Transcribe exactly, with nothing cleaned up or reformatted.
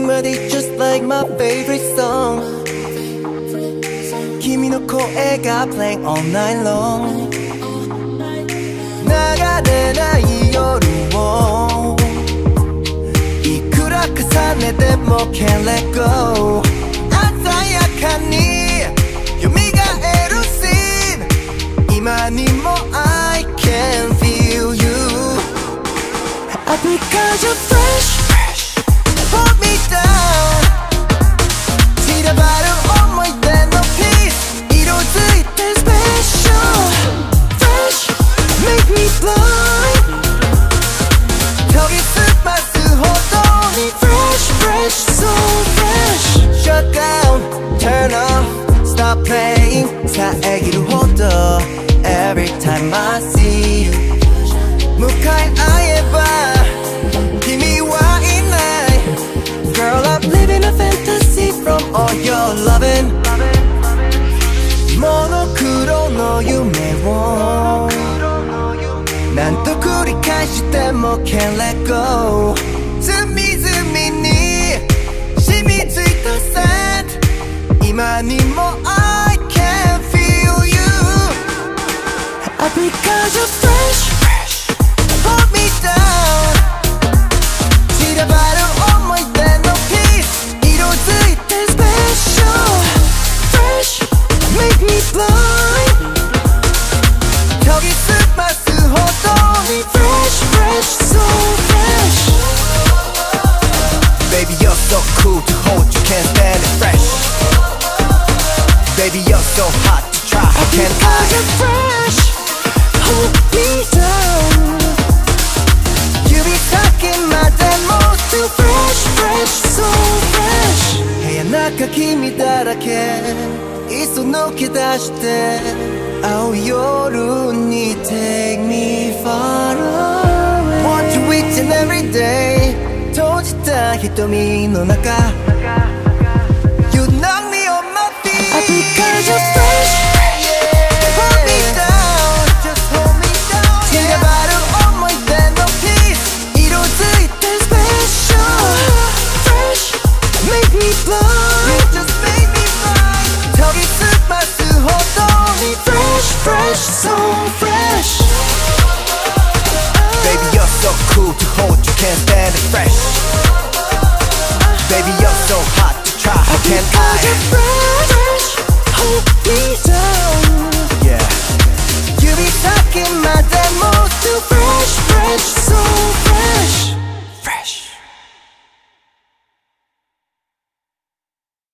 melody just like my favorite song 君の声が playing all night long 流れない夜をいくら重ねても can't let go 鮮やかに蘇るシーン今にも I can feel you Because you're fresh Hold me down 散らばる思い出のピース色づいて special Fresh Make me blind 研ぎ澄ますほどに Fresh Fresh So fresh Shut down Turn off Stop playing 遮るほど Every time I see you 向かい合えば君はいない Girl, I'm living a fantasy from all your loving モノクロの夢を何度繰り返しても Can't let go 隅々に染みついた scent 今にも I can feel you Because you're fresh Hold me down 散らばる思い出のピース色づいて special Fresh Make me blind 研ぎ澄ますほどに Fresh Fresh So fresh Baby you're so cool to hold you can't stand it fresh Baby you're so hot to try how can I Because you're fresh Hold me down指先までも Too fresh, fresh, so fresh 部屋中君だらけいっそ抜け出して青い夜に Take me far away Want you each and every day 閉じた瞳の中